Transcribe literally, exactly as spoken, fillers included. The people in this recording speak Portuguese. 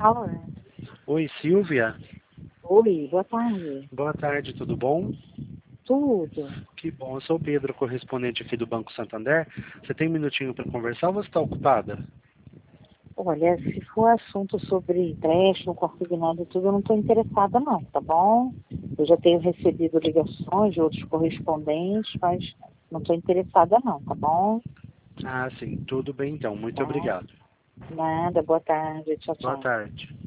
Alô? Oi, Silvia. Oi, boa tarde. Boa tarde, tudo bom? Tudo. Que bom, eu sou o Pedro, correspondente aqui do Banco Santander. Você tem um minutinho para conversar ou você está ocupada? Olha, se for assunto sobre empréstimo, consignado e tudo, eu não estou interessada não, tá bom? Eu já tenho recebido ligações de outros correspondentes, mas não estou interessada não, tá bom? Ah, sim, tudo bem então, muito Tá? obrigado. Nada, boa tarde, tchau, Boa tchau. tarde.